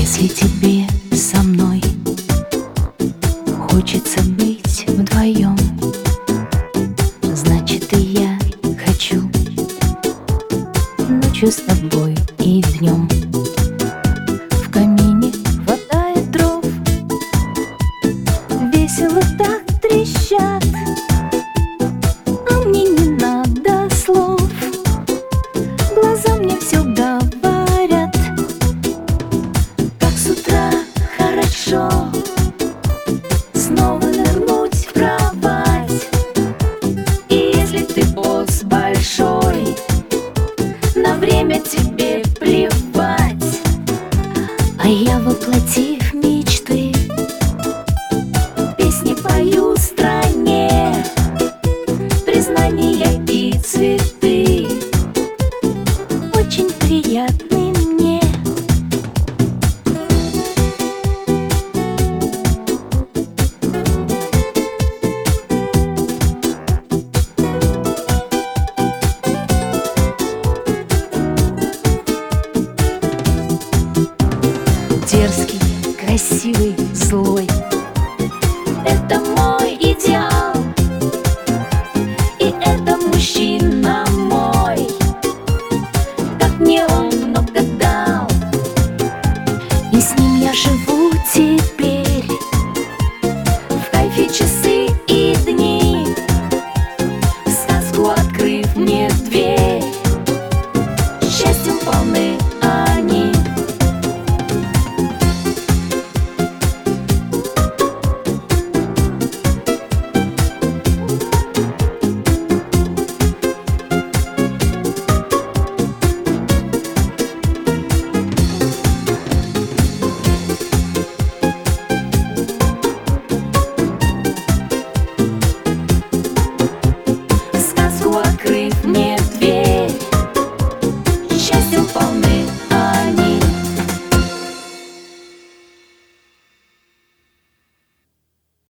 Если тебе со мной хочется быть вдвоем, значит и я хочу ночью с тобой и днем. В камине хватает дров, весело так трещат, а мне не надо слов, глаза мне все говорят. Как с утра хорошо снова нырнуть в кровать. И если ты босс большой, на время тебе плевать. А я, воплотив мечты, песни пою стране, признания и цветы очень приятны мне. Дерзкий, красивый, злой — это мой идеал. И это мужчина мой, как мне он много дал. И с ним я живу теперь.